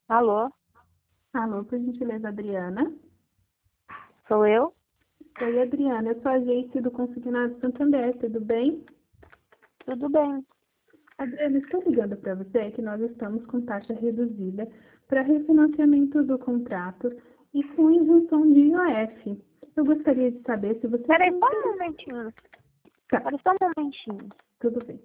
Alô, Alô, por gentileza, Adriana. sou eu? Oi, Adriana, eu sou a agente do Consignado Santander, tudo bem? Tudo bem. Adriana, estou ligando para você que nós estamos com taxa reduzida para refinanciamento do contrato e com isenção de IOF. Eu gostaria de saber se você Peraí, tem só um interesse. momentinho. Tá, Peraí, só um momentinho. tudo bem.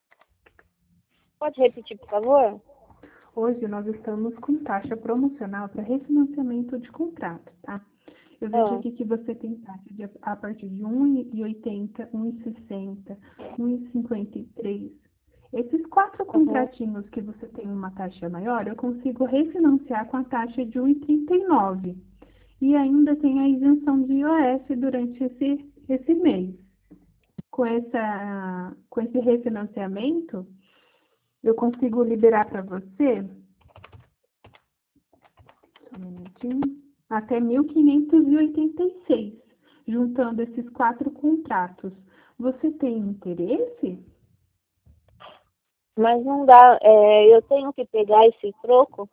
Pode repetir, por favor? Hoje nós estamos com taxa promocional para refinanciamento de contrato, tá? Eu vejo Ah, aqui que você tem taxa a partir de 1,80, 1,60, 1,53. Esses quatro uhum. contratinhos que você tem uma taxa maior, eu consigo refinanciar com a taxa de 1,39. E ainda tem a isenção de IOF durante esse mês. Com esse refinanciamento, eu consigo liberar para você, só um minutinho, até 1.586, juntando esses quatro contratos. Você tem interesse? Mas não dá, eu tenho que pegar esse troco?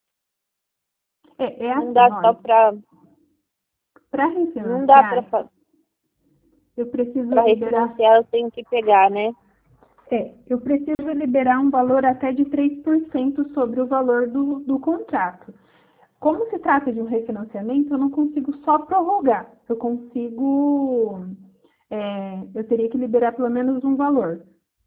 É Não assim, dá só olha, pra, para não dá pra, refinanciar, eu preciso pra liberar, refinanciar, eu tenho que pegar, né? eu preciso liberar um valor até de 3% sobre o valor do contrato. Como se trata de um refinanciamento, eu não consigo só prorrogar, eu teria que liberar pelo menos um valor.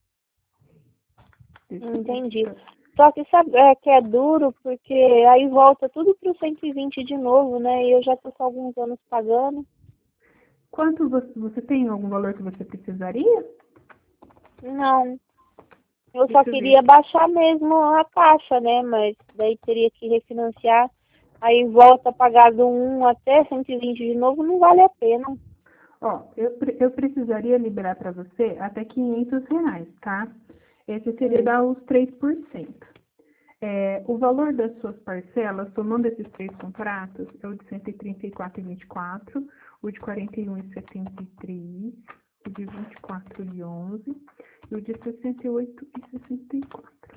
Deixa eu ver aqui Entendi. pra... Só que sabe, que é duro, porque aí volta tudo pro 120 de novo, né? E eu já tô há alguns anos pagando. Quanto você tem algum valor que você precisaria? Não, eu só Deixa eu ver queria aqui. baixar mesmo a taxa, né? Mas daí teria que refinanciar. Aí volta a pagar do 1 até 120 de novo, não vale a pena. Ó, eu precisaria liberar para você até R$ 500, tá? Esse seria Hum, dar os 3%. O valor das suas parcelas, somando esses três contratos, é o de 134,24, o de 41,73, o de 24,11 e o de 68,64.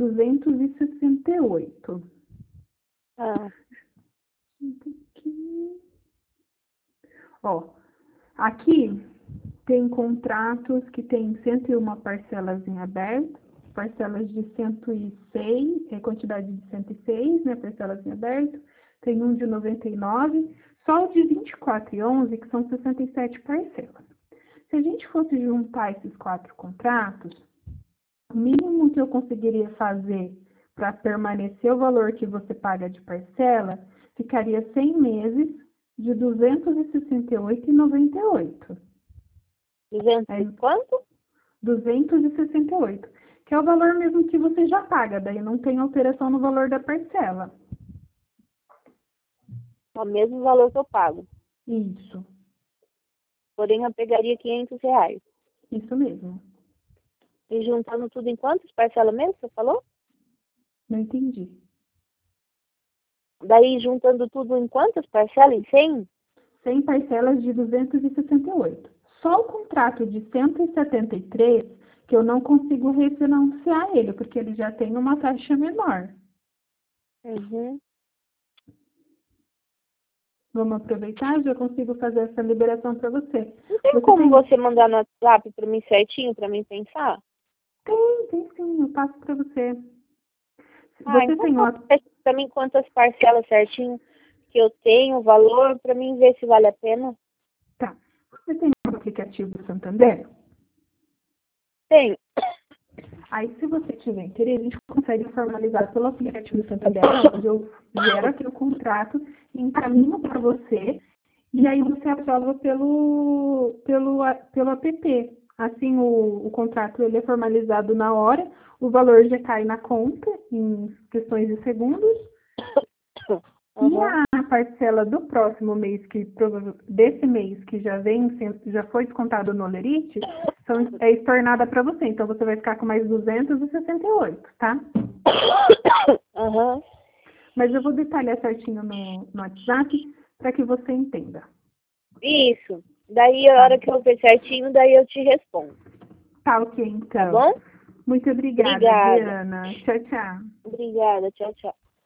268. ah, Ó, aqui tem contratos que tem 101 parcelas em aberto, parcelas de 106, quantidade de 106, né, parcelas em aberto, tem um de 99, só o de 24,11, que são 67 parcelas. Se a gente fosse juntar esses quatro contratos, o mínimo que eu conseguiria fazer para permanecer o valor que você paga de parcela ficaria 100 meses de R$ 268,98. 200 É e quanto? 268, que é o valor mesmo que você já paga, daí não tem alteração no valor da parcela. É o mesmo valor que eu pago. Isso, Porém, eu pegaria R$ 500. isso mesmo. E juntando tudo em quantas parcelas mesmo, você falou? Não entendi. Daí, juntando tudo em quantas parcelas? Em 100? 100 parcelas de 268. Só o contrato de 173 que eu não consigo refinanciar ele, porque ele já tem uma taxa menor. Uhum. Vamos aproveitar, já consigo fazer essa liberação para você. Não tem Você como tem? você mandar no WhatsApp para mim certinho, para mim pensar? Tem sim, eu passo para você. Ah, Você então tem o manda para mim quantas parcelas certinho que eu tenho, o valor, para mim ver se vale a pena. tá. Você tem o aplicativo Santander? Tenho. Aí, se você tiver interesse, a gente consegue formalizar pelo aplicativo Santander, onde eu gero aqui o contrato, encaminho para você, e aí você aprova pelo app. Assim, o contrato ele é formalizado na hora, o valor já cai na conta em questões de segundos, e Uhum. a parcela do próximo mês, desse mês que já foi descontado no Olerite, é estornada para você. Então, você vai ficar com mais 268, tá? Uhum. Mas eu vou detalhar certinho no WhatsApp para que você entenda. Isso. Daí, a Tá? hora que eu ver certinho, daí eu te respondo. Tá ok, Tá então. bom? Muito obrigada, Obrigada. Adriana. Tchau, tchau. Obrigada. Tchau, tchau.